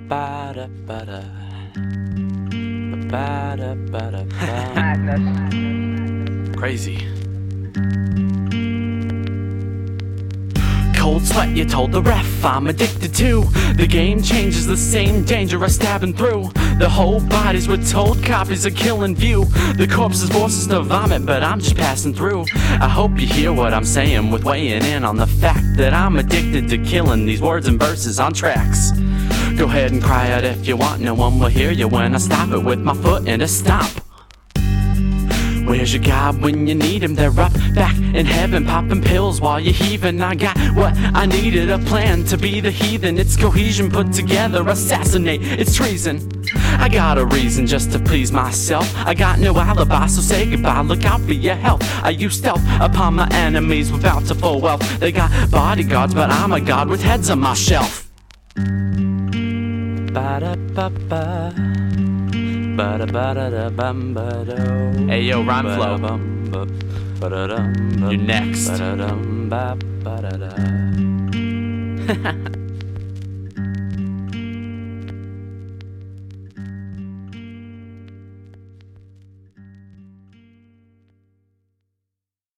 Ba-da, ba-da. Ba-da, ba-da, ba. Crazy. Cold sweat, you told the ref I'm addicted to. The game changes, the same danger I stabbing through. The whole bodies were told, copies of Kill and View. The corpses forces to vomit, but I'm just passing through. I hope you hear what I'm saying with weighing in on the fact that I'm addicted to killing these words and verses on tracks. Go ahead and cry out if you want, no one will hear you when I stop it with my foot in a stomp. Where's your God when you need him? They're up back in heaven, popping pills while you're heaving. I got what I needed, a plan to be the heathen. It's cohesion put together, assassinate, it's treason. I got a reason just to please myself. I got no alibi, so say goodbye, look out for your health. I use stealth upon my enemies with bountiful wealth. They got bodyguards, but I'm a god with heads on my shelf. Ba-da-ba-ba. Ba-da-ba-da-da-bum-ba-do. Hey yo, rhyme flow. You're next.